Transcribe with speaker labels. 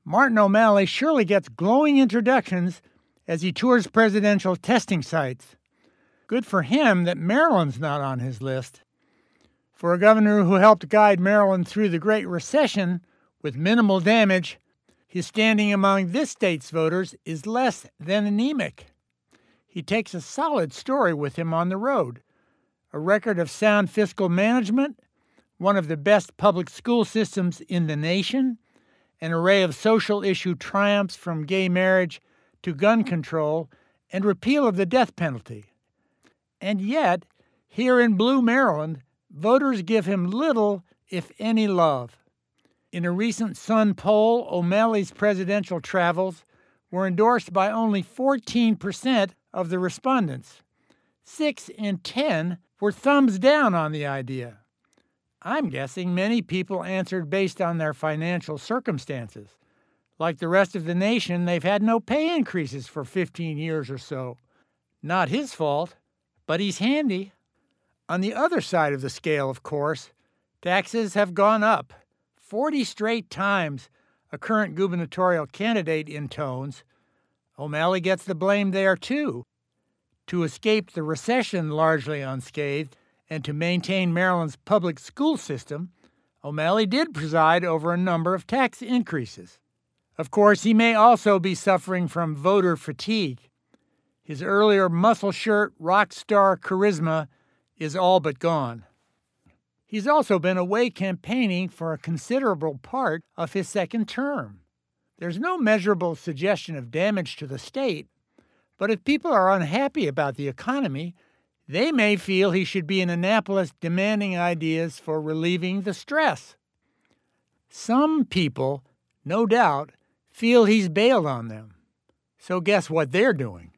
Speaker 1: Martin O'Malley surely gets glowing introductions as he tours presidential testing sites. Good for him that Maryland's not on his list. For a governor who helped guide Maryland through the Great Recession with minimal damage, his standing among this state's voters is less than anemic. He takes a solid story with him on the road, a record of sound fiscal management, one of the best public school systems in the nation, an array of social issue triumphs from gay marriage to gun control and repeal of the death penalty. And yet, here in Blue Maryland, voters give him little, if any, love. In a recent Sun poll, O'Malley's presidential travels were endorsed by only 14% of the respondents. 6 in 10 were thumbs down on the idea. I'm guessing many people answered based on their financial circumstances. Like the rest of the nation, they've had no pay increases for 15 years or so. Not his fault, but he's handy. On the other side of the scale, of course, taxes have gone up. 40 straight times, a current gubernatorial candidate intones. O'Malley gets the blame there, too. To escape the recession largely unscathed and to maintain Maryland's public school system, O'Malley did preside over a number of tax increases. Of course, he may also be suffering from voter fatigue. His earlier muscle shirt rock star charisma is all but gone. He's also been away campaigning for a considerable part of his second term. There's no measurable suggestion of damage to the state, but if people are unhappy about the economy, they may feel he should be in Annapolis demanding ideas for relieving the stress. Some people, no doubt, feel he's bailed on them. So guess what they're doing?